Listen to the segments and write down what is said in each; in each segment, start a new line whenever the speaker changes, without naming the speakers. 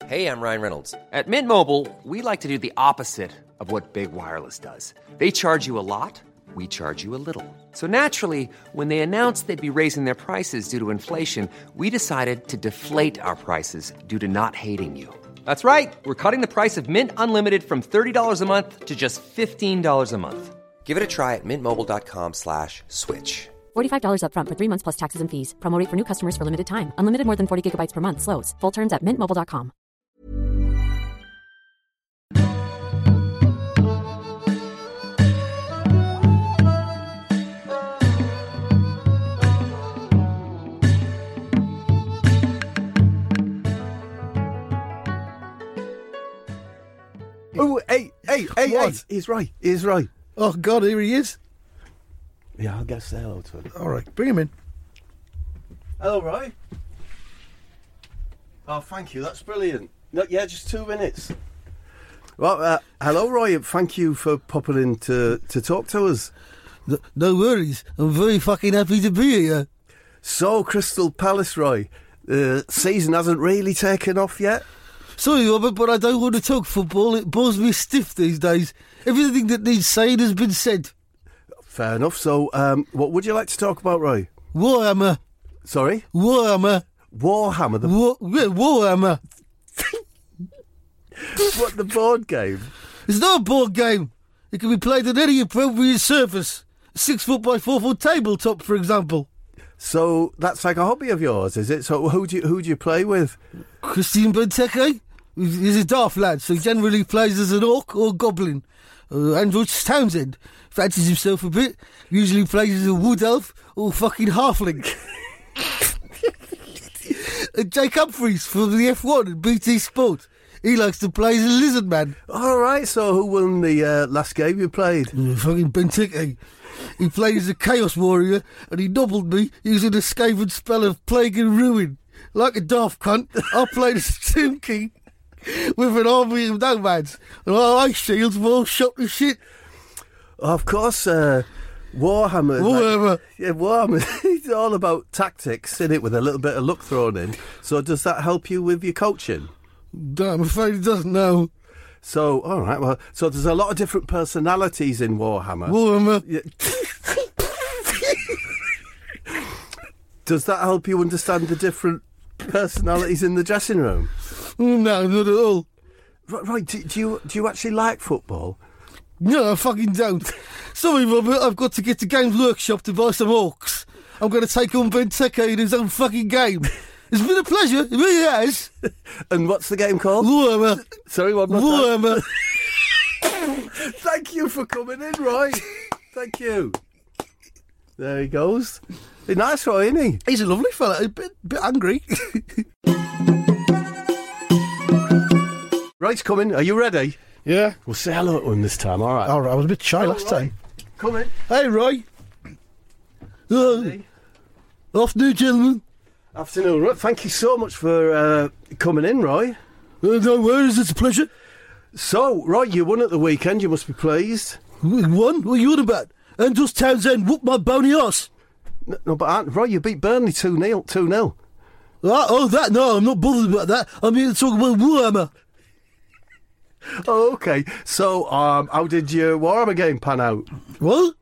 Hey, I'm Ryan Reynolds. At Mint Mobile, we like to do the opposite of what Big Wireless does. They charge you a lot, we charge you a little. So naturally, when they announced they'd be raising their prices due to inflation, we decided to deflate our prices due to not hating you. That's right. We're cutting the price of Mint Unlimited from $30 a month to just $15 a month. Give it a try at mintmobile.com/switch.
$45 up front for 3 months plus taxes and fees. Promo rate for new customers for limited time. Unlimited more than 40 gigabytes per month. Slows full terms at mintmobile.com.
Oh, hey, he's right.
Oh, God, here he is.
Yeah, I'll go say hello to him.
All right, bring him in.
Hello, Roy. Oh, thank you, that's brilliant. No, yeah, just 2 minutes. Well, hello, Roy, thank you for popping in to talk to us.
No worries, I'm very fucking happy to be here.
So, Crystal Palace, Roy, the season hasn't really taken off yet?
Sorry, Robert, but I don't want to talk football. It bores me stiff these days. Everything that needs saying has been said.
Fair enough. So, what would you like to talk about, Roy?
Warhammer.
Sorry?
Warhammer.
Warhammer.
Warhammer.
What, the board game?
It's not a board game. It can be played on any appropriate surface. 6 foot by 4 foot tabletop, for example.
So that's like a hobby of yours, is it? So who do you play with?
Christian Benteke. He's a daft lad, so he generally plays as an orc or goblin. Andros Townsend fancies himself a bit. Usually plays as a wood elf or fucking halfling. And Jake Humphries from the F1 and BT Sport. He likes to play as a lizard man.
All right, so who won the last game you played?
Fucking Benteke. He played as a Chaos Warrior and he nobbled me using a Skaven spell of Plague and Ruin. Like a daft cunt, I played as a Tomb King with an army of nomads. And our ice shields were all shot to shit.
Of course, Warhammer.
Warhammer.
Warhammer. It's all about tactics, isn't it, with a little bit of luck thrown in. So does that help you with your coaching?
No, I'm afraid he doesn't know.
So, all right, well, so there's a lot of different personalities in Warhammer.
Warhammer.
Yeah. Does that help you understand the different personalities in the dressing room?
No, not at all.
Right, do you actually like football?
No, I fucking don't. Sorry, Robert, I've got to get to Games Workshop to buy some orcs. I'm going to take on Benteke in his own fucking game. It's been a pleasure, it really has.
And what's the game called?
Warhammer.
Sorry, one more
Warhammer.
Thank you for coming in, Roy. Thank you. There he goes. He's nice, Roy, isn't he?
He's a lovely fella, a bit angry.
Roy's coming, are you ready?
Yeah.
We'll say hello to him this time, all right?
All right, I was a bit shy last time.
Come in.
Hey, Roy. Afternoon, gentlemen.
Afternoon, Roy. Thank you so much for coming in, Roy.
No worries, it's a pleasure.
So, Roy, you won at the weekend, you must be pleased.
Won? What are you on about? Andros Townsend whooped my bony ass.
No, but Roy, you beat Burnley 2-0.
No, I'm not bothered about that. I'm here to talk about Warhammer.
Oh, okay. So, how did your Warhammer game pan out?
What?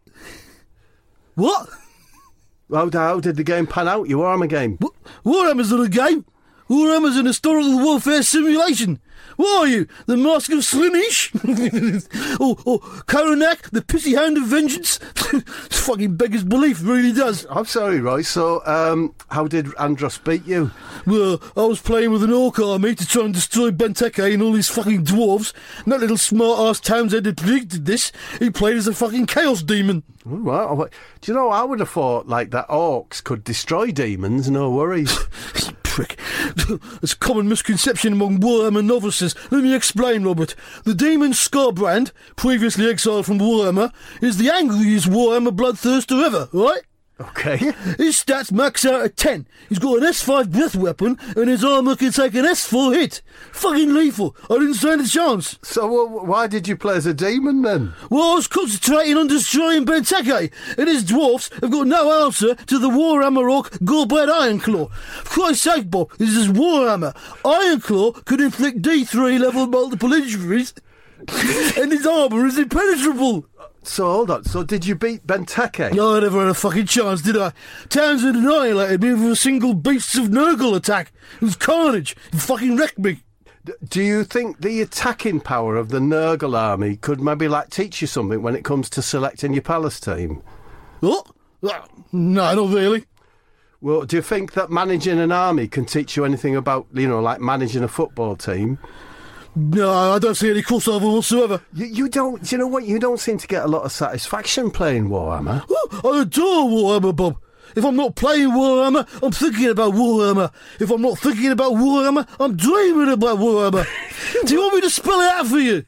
How did the game pan out, your Warhammer game?
Warhammer's not a game. Warhammer's an historical warfare simulation. What are you, the Mask of Slinish? or Karanak, the Pissy Hound of Vengeance? It's fucking beggars belief, it really does.
I'm sorry, Roy. So, how did Andros beat you?
Well, I was playing with an orc army to try and destroy Benteke and all his fucking dwarves. And that little smart-ass Townsend had predicted this. He played as a fucking chaos demon.
All right. Do you know, I would have thought, like, that orcs could destroy demons, no worries.
Prick. It's a common misconception among Warhammer novices. Let me explain, Robert. The demon Skarbrand, previously exiled from Warhammer, is the angriest Warhammer bloodthirster ever, right?
Okay.
His stats max out at 10. He's got an S5 breath weapon, and his armour can take an S4 hit. Fucking lethal. I didn't stand a chance.
So why did you play as a demon then?
Well, I was concentrating on destroying Benteke, and his dwarfs have got no answer to the Warhammer Orc Gorbad Ironclaw. For Christ's sake, Bob, this is Warhammer. Ironclaw could inflict D3 level multiple injuries, and his armour is impenetrable.
So hold on. So did you beat Benteke?
No, I never had a fucking chance, did I? Townsend annihilated me with a single Beasts of Nurgle attack. It was carnage. It fucking wrecked me.
Do you think the attacking power of the Nurgle army could maybe teach you something when it comes to selecting your palace team?
What? No, not really.
Well, do you think that managing an army can teach you anything about, like managing a football team?
No, I don't see any crossover whatsoever.
You don't, you know what, you don't seem to get a lot of satisfaction playing Warhammer.
I adore Warhammer, Bob. If I'm not playing Warhammer, I'm thinking about Warhammer. If I'm not thinking about Warhammer, I'm dreaming about Warhammer. Do you want me to spell it out for you?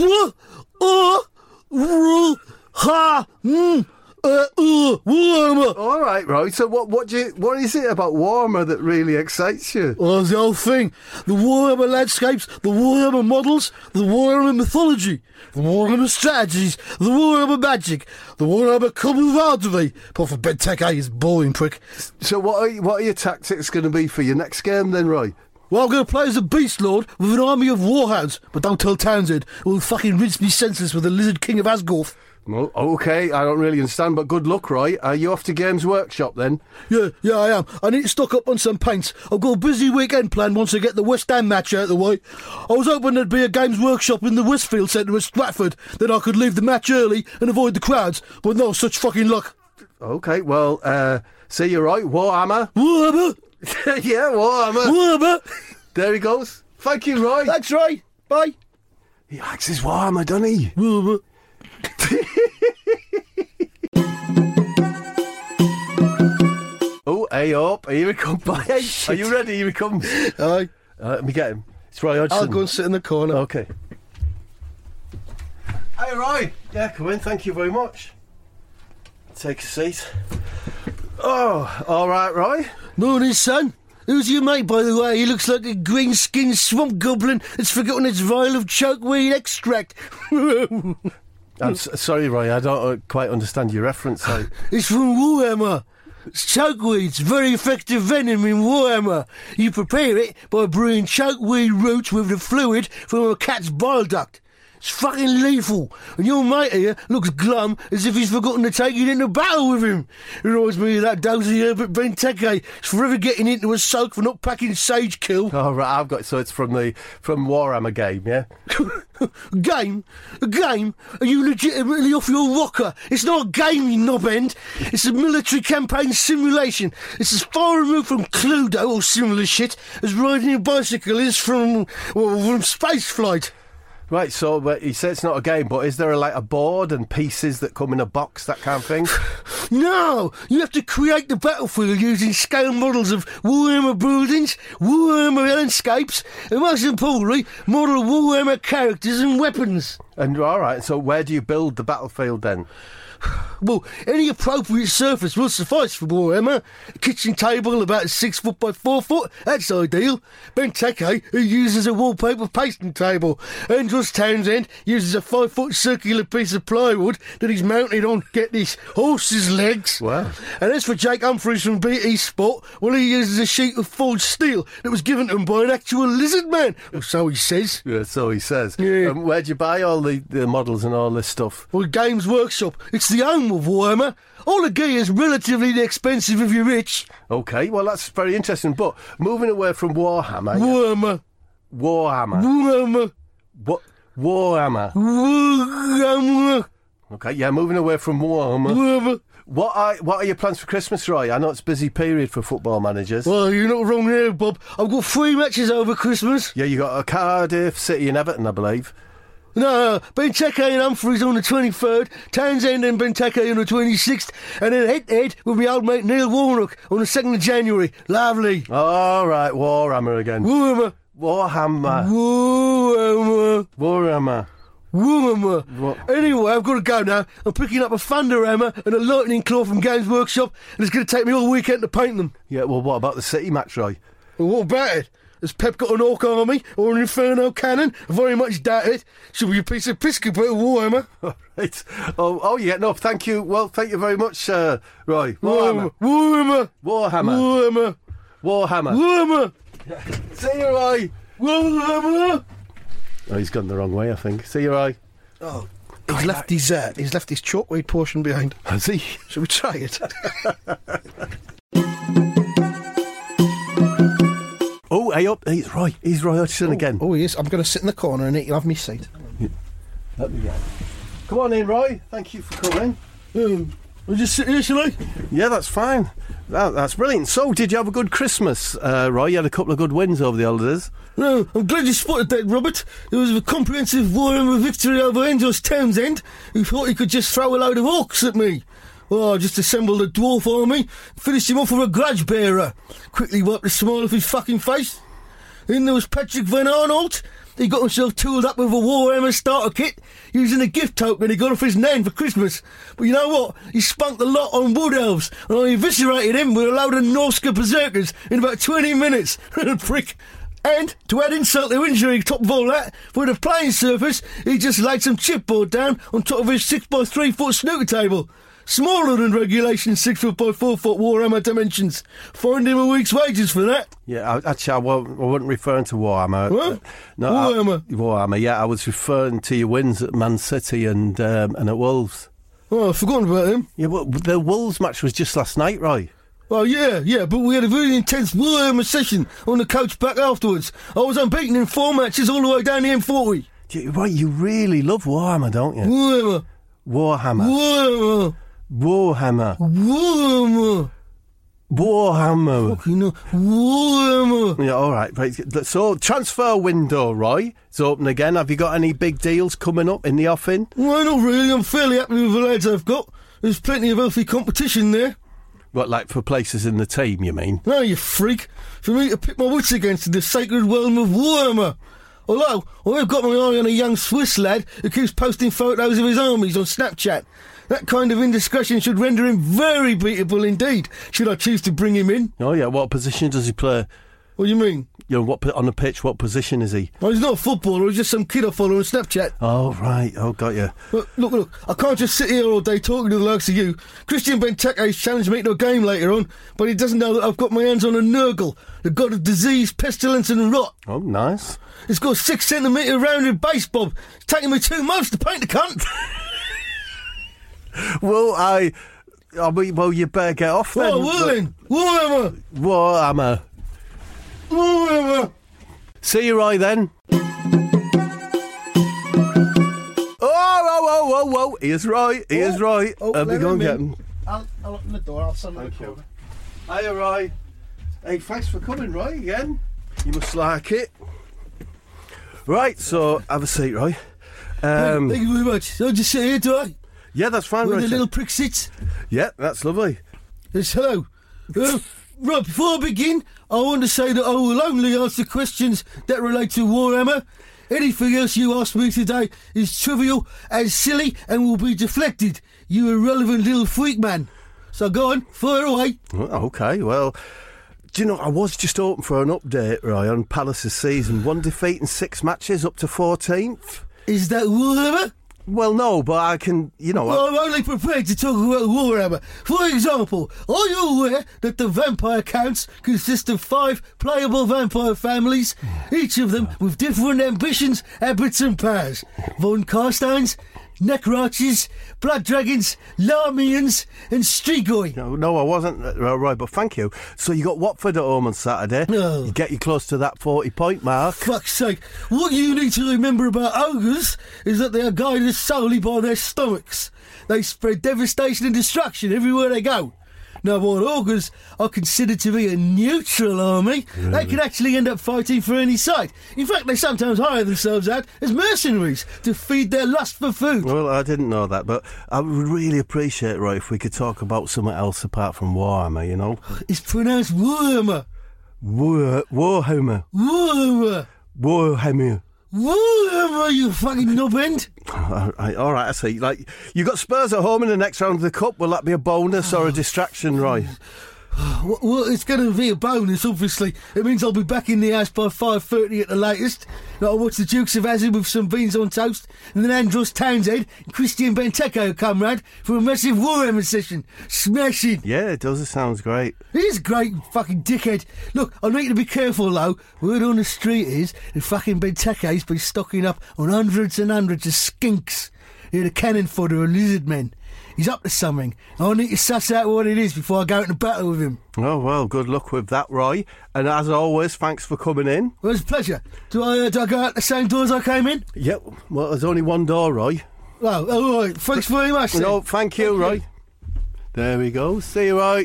Warhammer.
All right, right. So what is it about Warhammer that really excites you?
Well, the whole thing. The Warhammer landscapes, the Warhammer models, the Warhammer mythology, the Warhammer strategies, the Warhammer magic, the Warhammer camaraderie. Apart from Benteke, he's a boring prick.
So what are your tactics going to be for your next game then, Roy?
Well, I'm going to play as a Beast Lord with an army of warhounds, but don't tell Townsend, or he'll fucking rinse me senseless with the Lizard King of Asgore.
Well, OK, I don't really understand, but good luck, Roy. Are you off to Games Workshop then?
Yeah, I am. I need to stock up on some paints. I've got a busy weekend planned once I get the West Ham match out of the way. I was hoping there'd be a Games Workshop in the Westfield Centre at Stratford, then I could leave the match early and avoid the crowds, but no such fucking luck.
OK, well, see you, Roy. Warhammer.
Warhammer.
Yeah, Warhammer.
Warhammer.
There he goes. Thank you, Roy.
Thanks, Roy. Bye.
He likes his Warhammer, doesn't he?
Warhammer.
Oh, hey up, here he comes. Hey, are you ready? Here he comes.
Aye.
Let me get him. It's Roy Hodgson.
I'll go and sit in the corner.
Okay. Hey, Roy. Yeah, come in. Thank you very much. Take a seat. Oh, all right, Roy.
Morning, son. Who's your mate, by the way? He looks like a green-skinned swamp goblin that's forgotten its vial of chokeweed extract.
I'm sorry, Roy, I don't quite understand your reference.
It's from Warhammer. It's chokeweed's very effective venom in Warhammer. You prepare it by brewing chokeweed roots with the fluid from a cat's bile duct. It's fucking lethal, and your mate here looks glum as if he's forgotten to take it into battle with him. It reminds me of that dozy Herbert Benteke. He's forever getting into a soak for not packing Sage Kill.
Oh, right, I've got so it's from Warhammer game, yeah?
Game? A game? Are you legitimately off your rocker? It's not a game, you knobend. It's a military campaign simulation. It's as far removed from Cluedo or similar shit as riding a bicycle is from spaceflight.
Right, so you say it's not a game, but is there a board and pieces that come in a box, that kind of thing?
No! You have to create the battlefield using scale models of Warhammer buildings, Warhammer landscapes, and most importantly, model Warhammer characters and weapons.
And, all right, so where do you build the battlefield then?
Well, any appropriate surface will suffice for Warhammer. A kitchen table about 6 foot by 4 foot, that's ideal. Benteke, who uses a wallpaper pasting table. Andros Townsend uses a 5 foot circular piece of plywood that he's mounted on, get this, horse's legs.
Wow.
And as for Jake Humphries from BT Sport, well, he uses a sheet of forged steel that was given to him by an actual lizard man. Or so he says.
Yeah, so he says.
Yeah.
Where'd you buy all the models and all this stuff?
Well, Games Workshop. It's the home of Warhammer. All the gear is relatively inexpensive if you're rich.
OK, well, that's very interesting. But moving away from Warhammer...
Warhammer.
What? Warhammer. OK, yeah, moving away from Warhammer. What are your plans for Christmas, Roy? I know it's a busy period for football managers.
Well, you're not wrong there, Bob. I've got 3 matches over Christmas.
Yeah, you got a Cardiff, City and Everton, I believe.
No, Benteke and Humphries on the 23rd, Townsend and Benteke on the 26th, and then head-to-head with my old mate Neil Warnock on the 2nd of January. Lovely.
All right, Warhammer again.
Warhammer.
Warhammer.
Warhammer.
Warhammer.
Warhammer.
What?
Anyway, I've got to go now. I'm picking up a thunder hammer and a lightning claw from Games Workshop, and it's going to take me all weekend to paint them.
Yeah, well, what about the City match, Roy?
Well, what about it? Has Pep got an Orc army or an Inferno cannon? I very much doubt it. Should be a piece of piss compared to Warhammer.
Right. Oh, yeah, no, thank you. Well, thank you very much, Roy.
Warhammer.
Warhammer.
Warhammer.
Warhammer.
Warhammer.
See you, Roy.
Warhammer.
Oh, he's gone the wrong way, I think. See you, Roy.
Oh, he's left his chalkweed portion behind.
Has he?
Shall we try it?
Oh, hey up. He's Roy. He's Roy Hodgson again.
Oh, he is. I'm going to sit in the corner and he'll have me seat.
Let me get. Come on in, Roy. Thank you for coming.
I'll just sit here, shall I?
Yeah, that's fine. That's brilliant. So, did you have a good Christmas, Roy? You had a couple of good wins over the holidays.
No, I'm glad you spotted that, Robert. It was a comprehensive Warhammer victory over Andros Townsend, who thought he could just throw a load of orcs at me. Well, I just assembled a dwarf army, finished him off with a grudge bearer. Quickly wiped the smile off his fucking face. Then there was Patrick Van Arnold. He got himself tooled up with a Warhammer starter kit using a gift token he got off his nan for Christmas. But you know what? He spunked the lot on Wood Elves, and I eviscerated him with a load of Norska berserkers in about 20 minutes. Prick. And, to add insult to injury, top of all that, for the playing surface, he just laid some chipboard down on top of his 6x3 foot snooker table. Smaller than regulation 6 foot by 4 foot Warhammer dimensions. Fined him a week's wages for that.
Yeah, actually, I wasn't referring to Warhammer.
What?
No,
Warhammer.
Warhammer, yeah. I was referring to your wins at Man City and at Wolves.
Oh, I've forgotten about him.
Yeah, well, the Wolves match was just last night, Roy.
Oh, yeah, but we had a very intense Warhammer session on the coach back afterwards. I was unbeaten in 4 matches all the way down the M40.
Right, you really love Warhammer, don't you?
Warhammer.
Warhammer.
Warhammer.
Warhammer.
Warhammer.
Warhammer.
Fucking no. Warhammer.
Yeah, all right. So, transfer window, Roy, it's open again. Have you got any big deals coming up in the offing?
Well, not really. I'm fairly happy with the lads I've got. There's plenty of healthy competition there.
What, like for places in the team, you mean?
No, you freak. For me to pit my wits against in the sacred realm of Warhammer. Although, I've got my eye on a young Swiss lad who keeps posting photos of his armies on Snapchat. That kind of indiscretion should render him very beatable indeed, should I choose to bring him in.
Oh, yeah. What position does he play?
What do you mean?
You know, on the pitch, what position is he?
Oh, he's not a footballer, he's just some kid I follow on Snapchat.
Oh, right. Oh, got you.
Look, I can't just sit here all day talking to the likes of you. Christian Benteke's challenged me to a game later on, but he doesn't know that I've got my hands on a Nurgle, the god of disease, pestilence and rot.
Oh, nice.
It's got a 6 centimetre rounded base, Bob. It's taking me 2 months to paint the cunt.
Well, you better get off then.
Oh, well then. Warhammer.
Warhammer.
Warhammer.
See you, Roy, then. Whoa. Here's Roy. Here's Roy. Let me go and get him.
I'll open the door. I'll send him.
Thank you. Hiya, Roy. Hey, thanks for coming, Roy, again. You must like it. Right, so have a seat, Roy.
Thank you very much. I'll just sit here, do I?
Yeah, that's fine,
Where
Roy.
the little prick sits.
Yeah, that's lovely.
Yes, hello. Right, before I begin, I want to say that I will only answer questions that relate to Warhammer. Anything else you ask me today is trivial and silly and will be deflected, you irrelevant little freak man. So go on, fire away.
Okay, well, do you know, I was just hoping for an update, Roy, on Palace's season. 1 defeat in 6 matches, up to 14th.
Is that Warhammer?
Well, no, but I can,
Well, I'm only prepared to talk about Warhammer. For example, are you aware that the vampire counts consist of 5 playable vampire families, each of them with different ambitions, habits and powers? Von Carsteins, Necroarches, Blood Dragons, Larmians and Strigoi.
No, I wasn't, Roy, but thank you. So you got Watford at home on Saturday.
No.
You get you close to that 40-point mark.
Fuck's sake. What you need to remember about ogres is that they are guided solely by their stomachs. They spread devastation and destruction everywhere they go. Now, while ogres are considered to be a neutral army, they can actually end up fighting for any side. In fact, they sometimes hire themselves out as mercenaries to feed their lust for food.
Well, I didn't know that, but I would really appreciate, Roy, if we could talk about something else apart from Warhammer, you know?
It's pronounced Warhammer.
Warhammer.
Warhammer.
Warhammer.
Whatever, you fucking knobend.
All right, I see. Like, you got Spurs at home in the next round of the Cup. Will that be a bonus or a distraction, Roy?
Well, it's going to be a bonus, obviously. It means I'll be back in the house by 5:30 at the latest. I'll watch the Dukes of Hazzard with some beans on toast, and then Andros Townsend and Christian Benteke will come round for a massive Warhammer session. Smashing!
Yeah, it does. It sounds great.
It is great, you fucking dickhead. Look, I need to be careful, though. Word on the street is that fucking Benteke's been stocking up on hundreds and hundreds of skinks. They're the cannon fodder of lizard men. He's up to something. I need to suss out what it is before I go into battle with him.
Oh, well, good luck with that, Roy. And as always, thanks for coming in.
Well, it's a pleasure. Do I go out the same door as I came in?
Yep. Well, there's only one door, Roy.
Oh, all right. Thanks very much, then.
No, thank you, Roy. There we go. See you, Roy.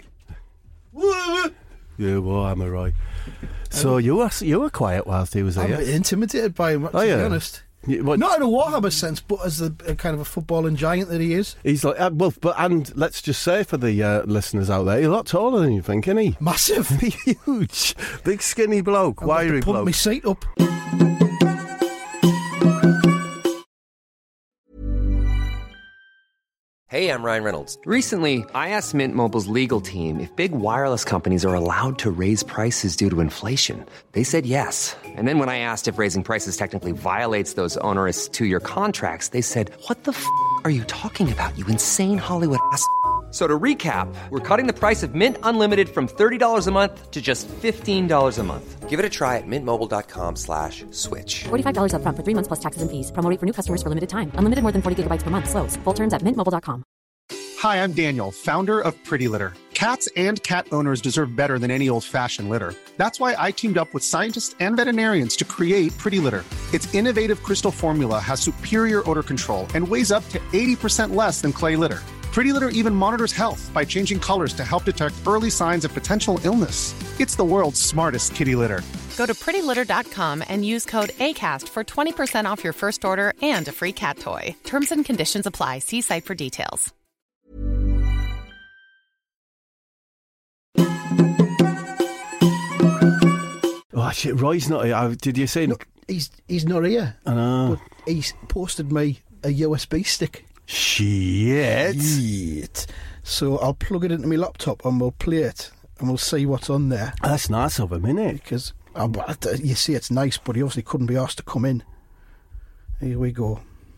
You Warhammer, Roy. So you were quiet whilst he was
I'm
here.
a bit intimidated by him, to be honest.
What?
Not in a Warhammer sense, but as the kind of a footballing giant that he is.
He's like, and let's just say for the listeners out there, he's a lot taller than you think, isn't he?
Massive.
Huge. Big skinny bloke, wiry
Pump
bloke.
my seat up.
Hey, I'm Ryan Reynolds. Recently, I asked Mint Mobile's legal team if big wireless companies are allowed to raise prices due to inflation. They said yes. And then when I asked if raising prices technically violates those onerous 2-year contracts, they said, "What the f*** are you talking about, you insane Hollywood ass?" So to recap, we're cutting the price of Mint Unlimited from $30 a month to just $15 a month. Give it a try at mintmobile.com/switch.
$45 up front for 3 months plus taxes and fees. Promo rate for new customers for limited time. Unlimited more than 40 gigabytes per month. Slows full terms at mintmobile.com.
Hi, I'm Daniel, founder of Pretty Litter. Cats and cat owners deserve better than any old-fashioned litter. That's why I teamed up with scientists and veterinarians to create Pretty Litter. Its innovative crystal formula has superior odor control and weighs up to 80% less than clay litter. Pretty Litter even monitors health by changing colors to help detect early signs of potential illness. It's the world's smartest kitty litter.
Go to prettylitter.com and use code ACAST for 20% off your first order and a free cat toy. Terms and conditions apply. See site for details.
Oh, shit, Roy's not here. Did you see?
Look, he's not here.
I know.
But he's posted me a USB stick.
Shit.
So I'll plug it into my laptop and we'll play it and we'll see what's on there.
That's nice of him, isn't it?
Because you see, it's nice, but he obviously couldn't be asked to come in. Here we go.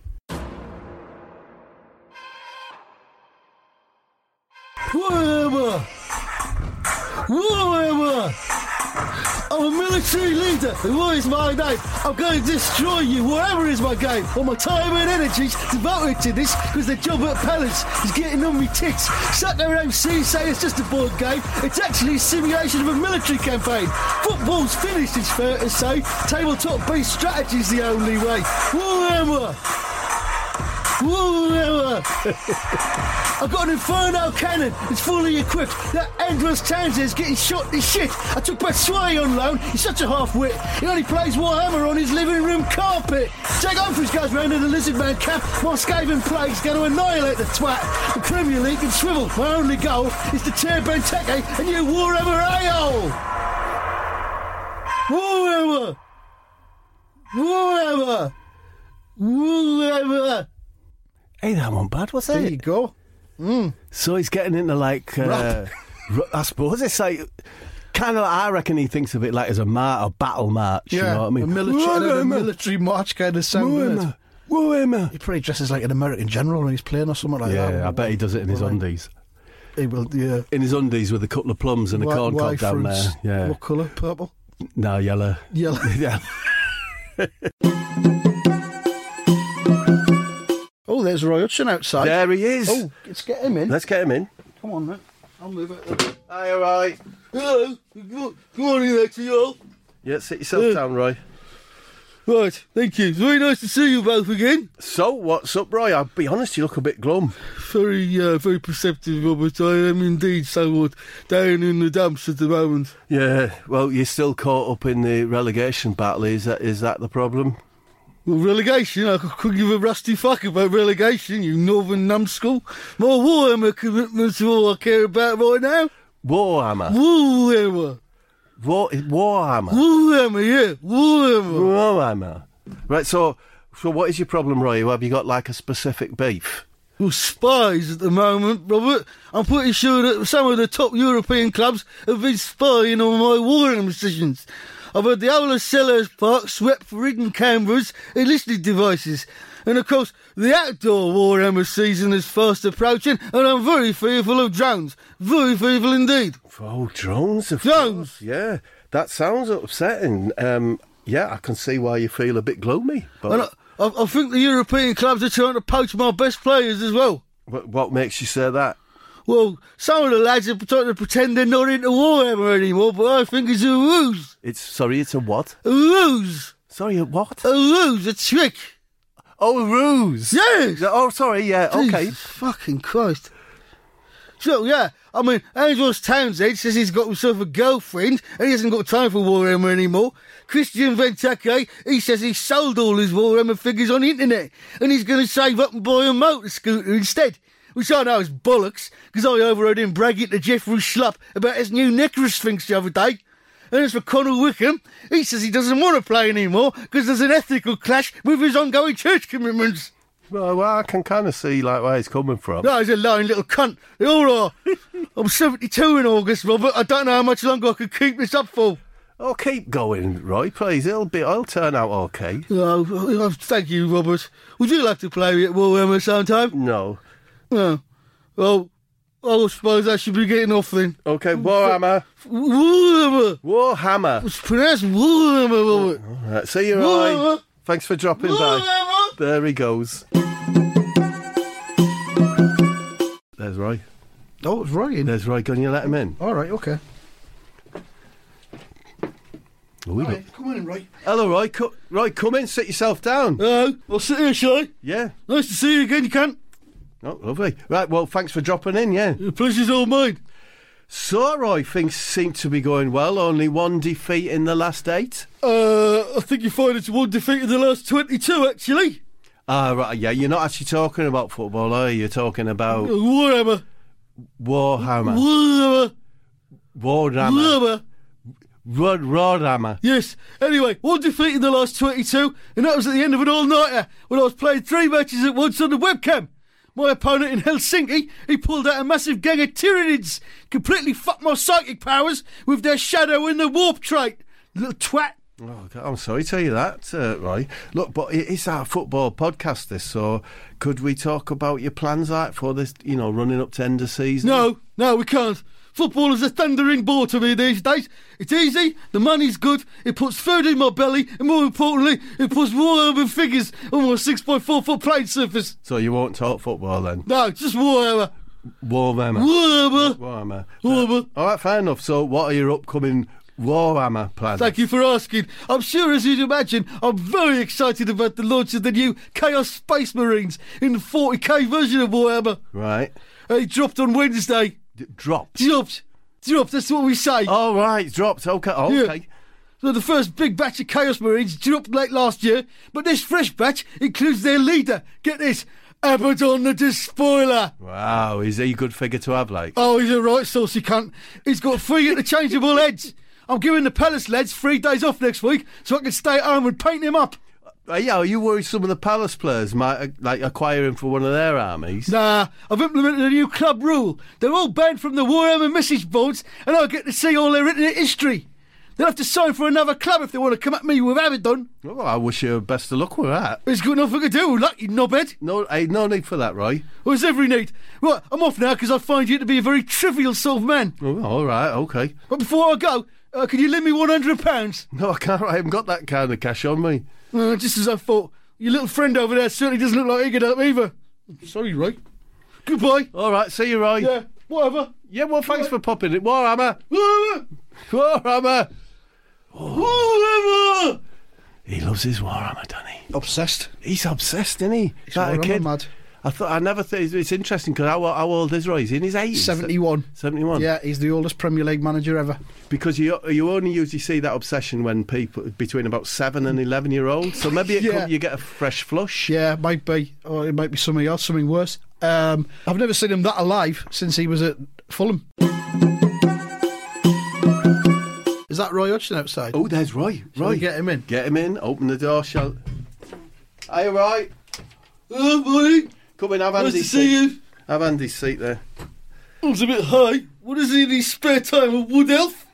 Whatever! Whatever! I'm a military leader, and what is my name? I'm going to destroy you, whatever is my game. All my time and energy's devoted to this, because the job at Palace is getting on me tits. Suck their MC, say it's just a board game. It's actually a simulation of a military campaign. Football's finished, it's fair to say. Tabletop-based strategy's the only way. Whatever! Whatever! I've got an Inferno cannon. It's fully equipped. That Andros Townsend's getting shot to shit. I took Batshuayi on loan. He's such a half-wit. He only plays Warhammer on his living room carpet. Jake Humphries goes round to the Lizard Man camp. My Skaven plague's going to annihilate the twat. The Premier League can swivel. My only goal is to tear Benteke and you Warhammer a-hole. Warhammer! Warhammer! Warhammer!
Hey, that wasn't bad, was it?
There you go.
So he's getting into like, I suppose it's like, kind of like, I reckon he thinks of it like as a battle march, you know what I mean?
A military march kind of sound.
Warhammer, Warhammer.
He probably dresses like an American general when he's playing or something like that.
Yeah, I bet he does it in his undies.
He will, yeah.
In his undies with a couple of plums and a corn cob down there. Yeah.
What colour? Purple?
No, yellow.
Yellow.
Yeah.
Oh, there's Roy Hudson outside.
There he is.
Oh, let's get him in.
Let's get him in.
Come on, mate. I'll move it.
Hi, all right.
Hello. Good morning there to you all.
Yeah, sit yourself down, Roy.
Right, thank you. It's very nice to see you both again.
So, what's up, Roy? I'll be honest, you look a bit glum.
Very perceptive, Robert. I am indeed somewhat down in the dumps at the moment.
Yeah, well, you're still caught up in the relegation battle. Is that the problem?
Well, relegation? I couldn't give a rusty fuck about relegation, you northern numbskull. My Warhammer commitment's all I care about right now.
Warhammer.
Warhammer.
Warhammer.
Warhammer, yeah. Warhammer.
Warhammer. Right, so what is your problem, Roy? Have you got like a specific beef?
Well, spies at the moment, Robert. I'm pretty sure that some of the top European clubs have been spying on my Warhammer decisions. I've had the whole of Sellers Park swept for hidden cameras and listening devices. And of course, the outdoor Warhammer season is fast approaching, and I'm very fearful of drones. Very fearful indeed.
Oh, drones, of
Drones?
course. Yeah, that sounds upsetting. Yeah, I can see why you feel a bit gloomy. But
And I think the European clubs are trying to poach my best players as well.
what makes you say that?
Well, some of the lads are trying to pretend they're not into Warhammer anymore, but I think it's a ruse.
It's a what?
A ruse.
Sorry, a what?
A ruse, a trick.
Oh, a ruse.
Yes.
Oh, sorry, yeah, okay.
Jesus fucking Christ. So, yeah, I mean, Andros Townsend says he's got himself a girlfriend and he hasn't got time for Warhammer anymore. Christian Benteke, he says he sold all his Warhammer figures on the internet and he's going to save up and buy a motor scooter instead. Which I know is bollocks, because I overheard him bragging to Jeffrey Schlupp about his new Necrosphinx the other day. And as for Conor Wickham, he says he doesn't want to play anymore because there's an ethical clash with his ongoing church commitments.
Well, I can kind of see like where he's coming from.
No, he's a lying little cunt. They all are. I'm 72 in August, Robert. I don't know how much longer I can keep this up for.
Oh, keep going, Roy, please. It'll turn out okay.
Oh, thank you, Robert. Would you like to play at Warhammer sometime?
No.
No. Well, I suppose I should be getting off then.
Okay, Warhammer.
Warhammer.
Warhammer.
It's pronounced Warhammer, Robert.
All right, see you, Roy.
Warhammer.
Thanks for dropping by.
Warhammer.
There he goes. There's Roy.
Oh, it's Roy in.
There's Roy. Can you let him in?
All right, okay.
Come on in, Roy.
Hello, Roy. Roy, come in. Sit yourself down.
I'll sit here, shall I?
Yeah.
Nice to see you again, you cunt.
Oh, lovely. Right, well, thanks for dropping in, yeah.
The pleasure's all mine.
So, Roy, things seem to be going well. Only one defeat in the last 8.
I think you find it's one defeat in the last 22, actually.
Right, yeah, you're not actually talking about football, are you? You're talking about
Warhammer.
Warhammer.
Warhammer.
Warhammer.
Yes. Anyway, one defeat in the last 22, and that was at the end of an all-nighter when I was playing 3 matches at once on the webcam. My opponent in Helsinki, he pulled out a massive gang of Tyranids, completely fucked my psychic powers with their shadow and the warp trait. Little twat.
Oh, God, I'm sorry to tell you that, Roy. Look, but it's our football podcast, this, so could we talk about your plans like for this, running up to end of season?
No, we can't. Football is a thundering bore to me these days. It's easy, the money's good, it puts food in my belly, and more importantly, it puts Warhammer figures on my 6.4 foot playing surface.
So you won't talk football then?
No, just Warhammer.
Warhammer. All right, fair enough. So what are your upcoming Warhammer plans?
Thank you for asking. I'm sure, as you'd imagine, I'm very excited about the launch of the new Chaos Space Marines in the 40k version of Warhammer.
Right.
It dropped on Wednesday.
Dropped,
that's what we say.
Oh, right, dropped, okay.
Yeah. So the first big batch of Chaos Marines dropped late last year, but this fresh batch includes their leader. Get this, Abaddon the Despoiler.
Wow, is he a good figure to have, like?
Oh, he's a right saucy cunt. He's got 3 interchangeable heads. I'm giving the Palace lads 3 days off next week so I can stay at home and paint him up.
Yeah, are you worried some of the Palace players might acquire him for one of their armies?
Nah, I've implemented a new club rule. They're all banned from the Warhammer message boards and I get to see all their internet history. They'll have to sign for another club if they want to come at me with Abaddon.
Well, I wish you best of luck with that.
It's got nothing to do with luck, you knobhead.
No need for that, Roy.
Well, it's every need. Right, I'm off now because I find you to be a very trivial sort of man.
Oh, all right, okay.
But before I go, can you lend me £100?
No, I can't. I haven't got that kind of cash on me.
Just as I thought. Your little friend over there certainly doesn't look like he could help either. Sorry, Roy. Goodbye.
All right, see you, Roy.
Yeah, whatever.
Yeah, well, thanks for popping it. Warhammer.
Warhammer. Warhammer.
He loves his Warhammer, doesn't he?
Obsessed.
He's obsessed, isn't he?
He's Warhammer mad.
I never thought it's interesting because how old is Roy? He's in his 80s.
71.
71.
Yeah, he's the oldest Premier League manager ever.
Because you only usually see that obsession when people between about 7 and 11-year-olds. So maybe you get a fresh flush.
Yeah, might be, or it might be something else, something worse. I've never seen him that alive since he was at Fulham. Is that Roy Hodgson outside?
Oh, there's Roy.
Shall we get him in?
Get him in. Open the door. Are you right?
Oh, buddy.
Come in, have
Nice
Andy's
to see
seat.
you.
Have Andy's seat there.
I was a bit high. What is he in his spare time, a wood elf?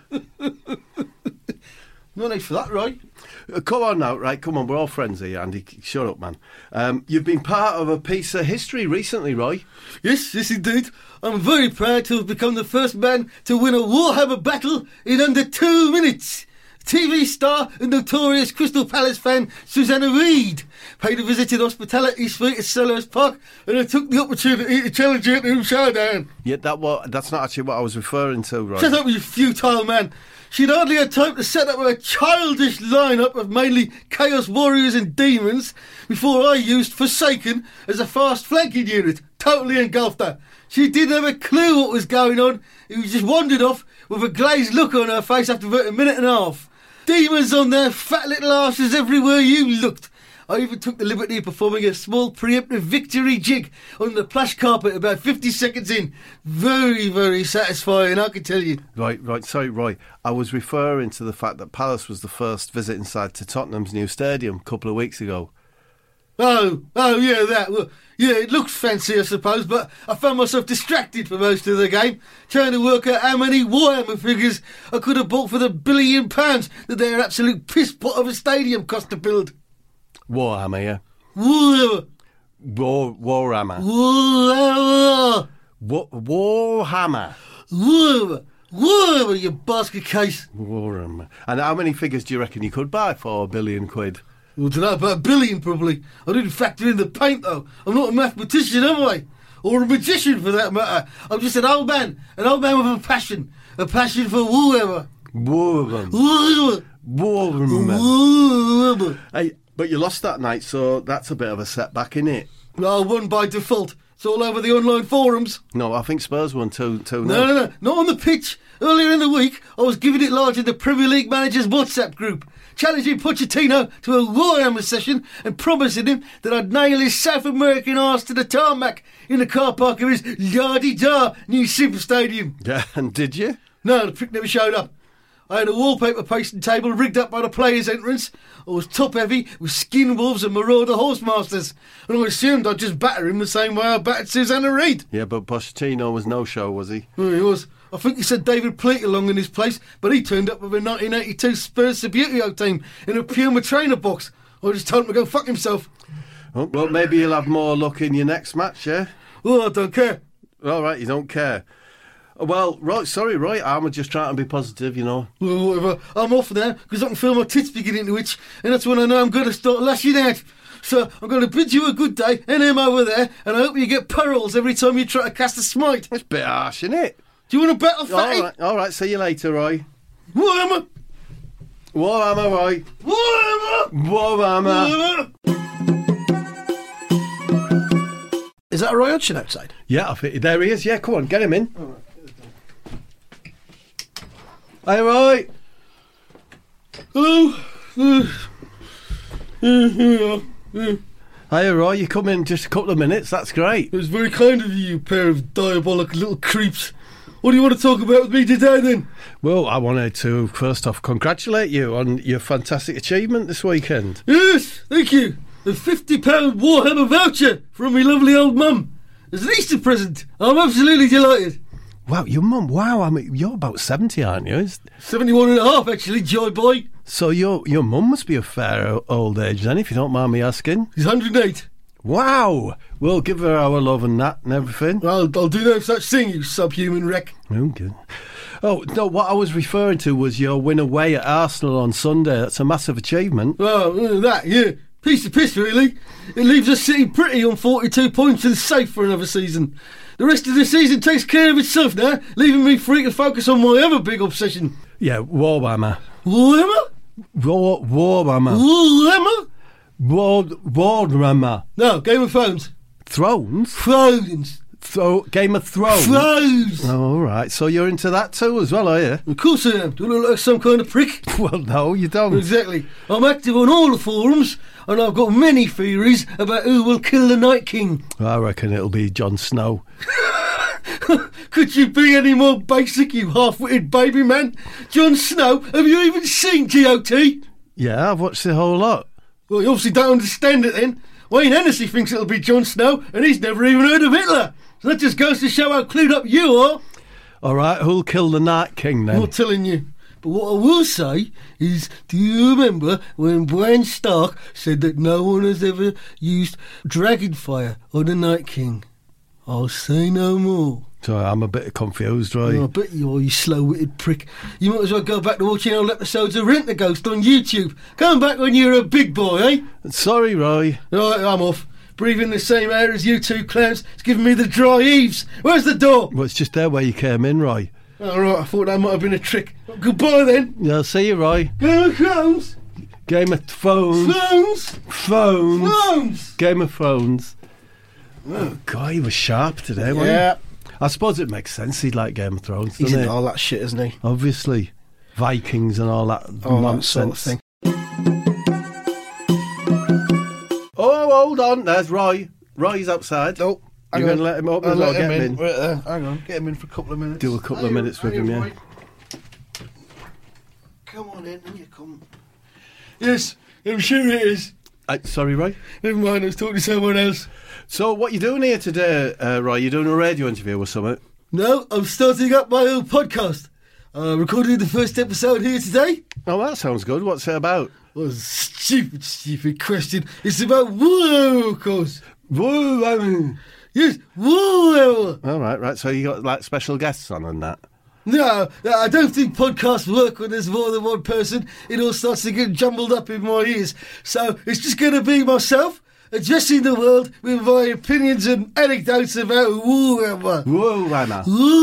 No need for that, right?
Come on now, right, come on, we're all friends here, Andy. Shut up, man. You've been part of a piece of history recently, Roy.
Yes, indeed. I'm very proud to have become the first man to win a Warhammer battle in under 2 minutes. TV star and notorious Crystal Palace fan Susanna Reid paid a visit to the hospitality suite at Selhurst Park, and I took the opportunity to challenge her to a showdown.
Yeah, that's not actually what I was referring to, Roy.
Shut up, you futile man. She'd hardly had time to set up a childish lineup of mainly Chaos Warriors and Demons before I used Forsaken as a fast flanking unit. Totally engulfed her. She didn't have a clue what was going on. It just wandered off with a glazed look on her face after about a minute and a half. Demons on their fat little arses everywhere you looked. I even took the liberty of performing a small preemptive victory jig on the plush carpet about 50 seconds in. Very, very satisfying, I can tell you.
Right, sorry, Roy. I was referring to the fact that Palace was the first visit inside to Tottenham's new stadium a couple of weeks ago.
Oh, yeah, that. Well, yeah, it looks fancy, I suppose, but I found myself distracted for most of the game, trying to work out how many Warhammer figures I could have bought for the £1 billion that their absolute piss pot of a stadium cost to build.
Warhammer, yeah.
Warhammer.
Warhammer.
Warhammer.
Warhammer.
Warhammer. Warhammer, you basket case.
Warhammer. And how many figures do you reckon you could buy for £1 billion?
Well, I don't know, about £1 billion probably. I didn't factor in the paint though. I'm not a mathematician, am I? Or a magician for that matter. I'm just an old man with a passion for Warhammer.
Warhammer.
Warhammer.
Hey, but you lost that night, so that's a bit of a setback, isn't it?
No, I won by default. It's all over the online forums.
No, I think Spurs won 2-0.
No, not on the pitch. Earlier in the week, I was giving it large in the Premier League managers' WhatsApp group, challenging Pochettino to a Warhammer session and promising him that I'd nail his South American arse to the tarmac in the car park of his yardie-dar new super stadium.
Yeah, and did you?
No, the prick never showed up. I had a wallpaper pasting table rigged up by the players' entrance. I was top-heavy with skin wolves and marauder horsemasters, and I assumed I'd just batter him the same way I battered Susanna Reid.
Yeah, but Pochettino was no-show, was he?
Well, he was. I think he said David Pleat along in his place, but he turned up with a 1982 Spurs Subbuteo team in a Puma trainer box. I just told him to go fuck himself.
Oh, well, maybe you'll have more luck in your next match, yeah?
Oh, I don't care.
All right, you don't care. Well, right, sorry, Roy, I'm just trying to be positive, you know.
Well, whatever. I'm off now, because I can feel my tits beginning to itch, and that's when I know I'm going to start lashing out. So I'm going to bid you a good day, and him over there, and I hope you get pearls every time you try to cast a smite.
It's a bit harsh, isn't it?
Do you want to bet, fatty?
All right, see you later, Roy.
Warhammer!
Warhammer, Roy.
Warhammer!
Is that a Roy Hodgson outside?
Yeah, I think there he is. Yeah, come on, get him in. Hey, Roy.
Hello?
Hey, Roy, you come in just a couple of minutes. That's great.
It was very kind of you pair of diabolical little creeps. What do you want to talk about with me today, then?
Well, I wanted to, first off, congratulate you on your fantastic achievement this weekend.
Yes, thank you. The £50 Warhammer voucher from my lovely old mum. As an Easter present. I'm absolutely delighted.
Wow, your mum, wow, I mean, you're about 70, aren't you?
71 and a half, actually, Joy Boy.
So your mum must be a fair old age then, if you don't mind me asking.
She's 108.
Wow! We'll give her our love and that and everything.
I'll do no such thing, you subhuman wreck.
Okay. Oh, no, what I was referring to was your win away at Arsenal on Sunday. That's a massive achievement.
Oh, that, yeah. Piece of piss, really. It leaves us sitting pretty on 42 points and safe for another season. The rest of the season takes care of itself now, leaving me free to focus on my other big obsession.
Yeah, Warhammer.
Warhammer?
Warhammer.
Warhammer?
Warhammer.
No, Game of Thrones.
Thrones?
Thrones.
Game of Thrones?
Thrones.
Oh, all right, so you're into that too as well, are you?
Of course I am. Do I look like some kind of prick?
Well, no, you don't.
Exactly. I'm active on all the forums, and I've got many theories about who will kill the Night King.
I reckon it'll be Jon Snow.
Could you be any more basic, you half-witted baby man? Jon Snow? Have you even seen GOT?
Yeah, I've watched the whole lot.
Well, you obviously don't understand it then. Wayne Hennessy thinks it'll be Jon Snow, and he's never even heard of Hitler. So that just goes to show how clued up you are.
All right, who'll kill the Night King then?
I'm not telling you. But what I will say is, do you remember when Bran Stark said that no one has ever used Dragonfire on the Night King? I'll say no more.
So I'm a bit confused, right?
Oh, I bet you are, you slow-witted prick. You might as well go back to watching old episodes of Rent the Ghost on YouTube. Come back when you're a big boy, eh?
Sorry, Roy.
Right, I'm off. Breathing the same air as you two clowns. It's giving me the dry heaves. Where's the door?
Well, it's just there where you came in, Roy.
All right, I thought that might have been a trick. Well, goodbye then.
Yeah, see you, Roy.
Game of Thrones.
Game of Thrones.
Thrones.
Game of Thrones. Oh, God, he was sharp today, wasn't he? I suppose it makes sense he'd like Game of Thrones, doesn't
He's
it?
into all that shit, isn't he?
Obviously. Vikings and all that nonsense.
That sort of thing.
Oh, hold on. There's Roy. Roy's outside.
Oh,
You're going to let him open the door, get him in?
Right there. Hang on, get him in for a couple of minutes.
Do a couple of minutes with him, yeah.
Come on in, you come. Yes, I'm sure it is.
Sorry, Roy?
Never mind, I was talking to someone else.
So, what you doing here today, Roy? You doing a radio interview or something?
No, I'm starting up my own podcast. Recorded the first episode here today.
Oh, that sounds good. What's it about?
Well, stupid question. It's about woo, of course.
Woo!
Yes, woo.
All right. So you got like special guests on and that?
No, I don't think podcasts work when there's more than one person. It all starts to get jumbled up in my ears. So it's just going to be myself addressing the world with my opinions and anecdotes about woo-hammer.
Woo-hammer.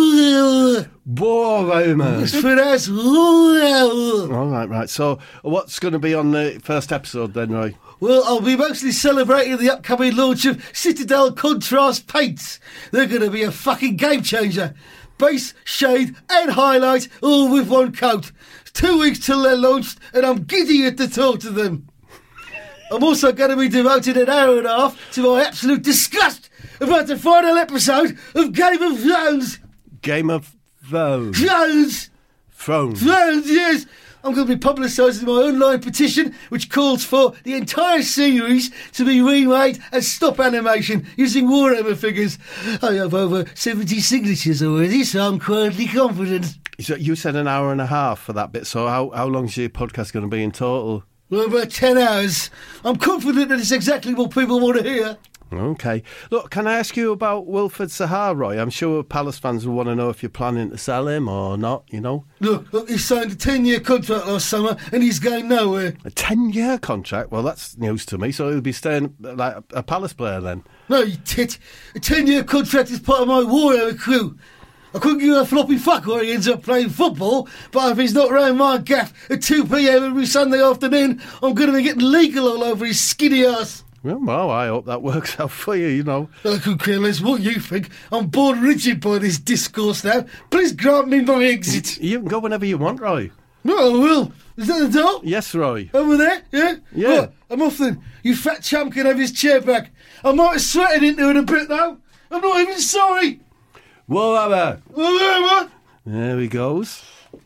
Woo-hammer. It's pronounced woo-hammer.
All right. So what's going to be on the first episode then, Roy?
Well, I'll be mostly celebrating the upcoming launch of Citadel Contrast Paints. They're going to be a fucking game changer. Base, shade and highlight all with one coat. It's 2 weeks till they're launched and I'm giddy at the thought of them. I'm also going to be devoting an hour and a half to my absolute disgust about the final episode of Game of Thrones.
Game of Thrones.
Thrones, yes. I'm going to be publicising my online petition, which calls for the entire series to be remade as stop animation using Warhammer figures. I have over 70 signatures already, so I'm quietly confident.
So you said an hour and a half for that bit, so how long's your podcast going to be in total?
Well, about 10 hours. I'm confident that it's exactly what people want to hear.
Okay. Look, can I ask you about Wilfred Zaha, Roy? I'm sure Palace fans will want to know if you're planning to sell him or not, you know?
Look, he signed a 10-year contract last summer and he's going nowhere.
A 10-year contract? Well, that's news to me, so he'll be staying like a Palace player then.
No, you tit. A 10-year contract is part of my Warhammer crew. I couldn't give a floppy fuck where he ends up playing football, but if he's not round my gaff at 2 p.m. every Sunday afternoon, I'm going to be getting legal all over his skinny ass.
Well, I hope that works out for you, you know.
I could care less what you think. I'm bored rigid by this discourse now. Please grant me my exit.
You can go whenever you want, Roy.
No, I will. Is that the door?
Yes, Roy.
Over there? Yeah?
Yeah.
Right, I'm off then. You fat chump can have his chair back. I might have sweated into it a bit, though. I'm not even sorry.
Whatever.
Whatever.
There he goes.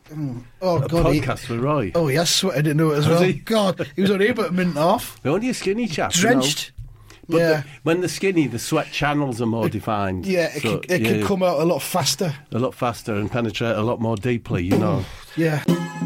Oh,
A
God.
podcast with Roy.
Oh, he has sweated into it as
Has
well.
he?
God, he was on here about a minute and a half.
Only a skinny chap.
Drenched.
You know.
Yeah.
When they're skinny, the sweat channels are more defined.
Yeah, it could come out a lot faster.
a lot faster and penetrate a lot more deeply, you know.
Yeah.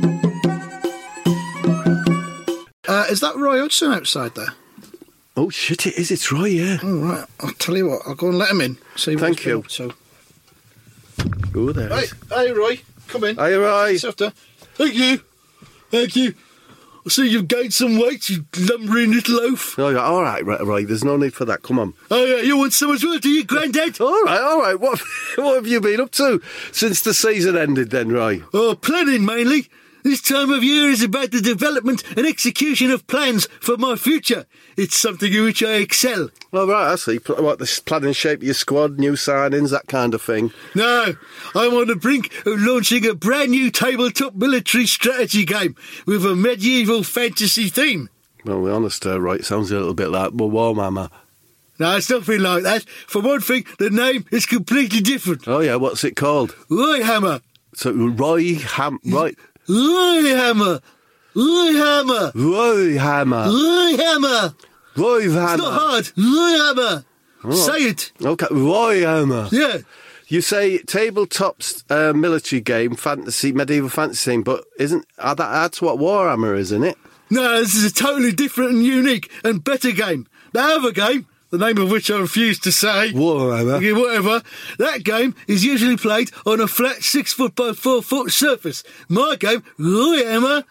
Is that Roy Hodgson outside there?
Oh, shit, it is. It's Roy, yeah.
All right. I'll tell you what. I'll go and let him in. See what
Thank
he's been
you.
up to.
Oh, there
Hey,
it is.
hey, Roy. Come in.
Hey, Roy.
Sit after. Thank you. Thank you. I see you've gained some weight, you lumbering little oaf.
Oh, yeah, all right, Roy. There's no need for that. Come on.
Oh, yeah, you want some as well, do you, Grandad?
All right. What have you been up to since the season ended then, Roy?
Oh, planning mainly. This time of year is about the development and execution of plans for my future. It's something in which I excel.
Well, right, I see. What, the plan and shape of your squad, new signings, that kind of thing.
No, I'm on the brink of launching a brand new tabletop military strategy game with a medieval fantasy theme.
Well, to be honest, Roy, it sounds a little bit like Warhammer.
No, it's nothing like that. For one thing, the name is completely different.
Oh, yeah, what's it called?
Royhammer.
So, Royhammer.
Royhammer. Roy Hammer.
Roy Hammer.
Roy Hammer.
Roy Hammer.
It's not hard. Roy Hammer. Say it.
Okay, Roy Hammer.
Yeah.
You say tabletop's military game, fantasy, medieval fantasy thing, but that's what Warhammer is, isn't it?
No, this is a totally different and unique and better game. The other game, the name of which I refuse to say.
Warhammer.
Yeah, whatever. That game is usually played on a flat 6 foot by 4 foot surface. My game, Roy Hammer,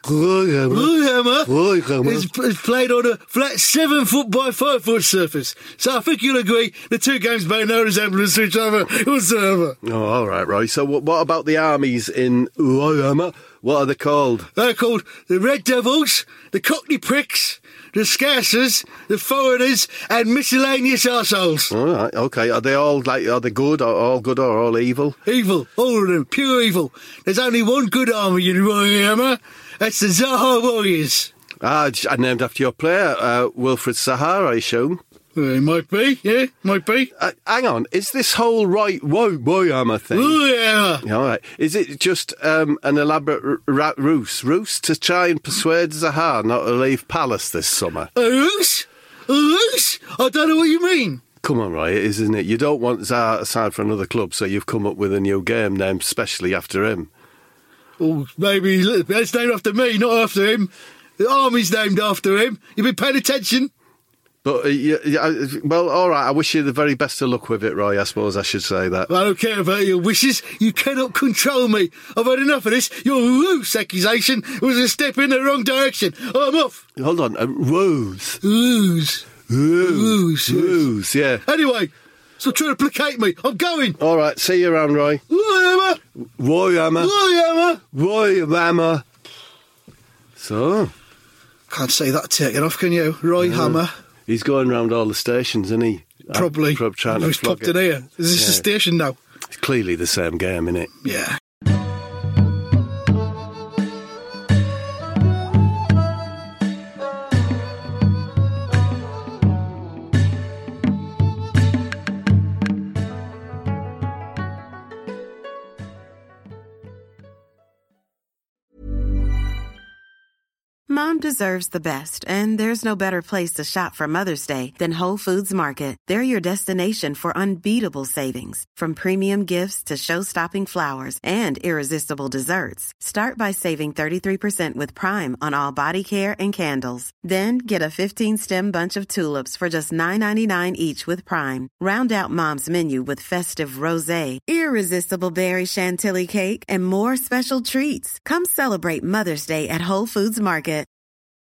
is played on a flat 7 foot by 5 foot surface. So I think you'll agree the two games bear no resemblance to each other whatsoever.
Oh, all right, Roy. So what about the armies in Warhammer? What are they called?
They're called the Red Devils, the Cockney Pricks, the Scousers, the Foreigners, and miscellaneous arseholes.
All right, okay. Are they good, or all good, or all evil?
Evil, all of them, pure evil. There's only one good army in Warhammer. That's the Zaha Warriors.
Ah, named after your player, Wilfred Zaha, I assume.
It might be, yeah, might be.
Hang on, is this whole Warhammer thing?
Warhammer.
All right. Is it just an elaborate ruse to try and persuade Zaha not to leave Palace this summer?
A ruse? A ruse? I don't know what you mean.
Come on, Roy, it is, isn't it? You don't want Zaha to sign for another club, so you've come up with a new game named specially after him.
Oh, maybe it's named after me, not after him. The army's named after him. You been paying attention?
But, well, all right, I wish you the very best of luck with it, Roy, I suppose I should say that.
I don't care about your wishes. You cannot control me. I've had enough of this. Your ruse accusation was a step in the wrong direction. I'm off.
Hold on, ruse.
Ruse.
Ruse, yeah.
Anyway, stop trying to placate me. I'm going.
All right, see you around, Roy. Warhammer. So?
Can't say that taken off, can you? Roy Hammer.
He's going round all the stations, isn't he?
Probably.
Trying to
He's
flog
popped in here. Is this a station now?
It's clearly the same game, isn't it?
Yeah.
Mom deserves the best, and there's no better place to shop for Mother's Day than Whole Foods Market. They're your destination for unbeatable savings, from premium gifts to show-stopping flowers and irresistible desserts. Start by saving 33% with Prime on all body care and candles. Then get a 15-stem bunch of tulips for just $9.99 each with Prime. Round out Mom's menu with festive rosé, irresistible berry chantilly cake, and more special treats. Come celebrate Mother's Day at Whole Foods Market.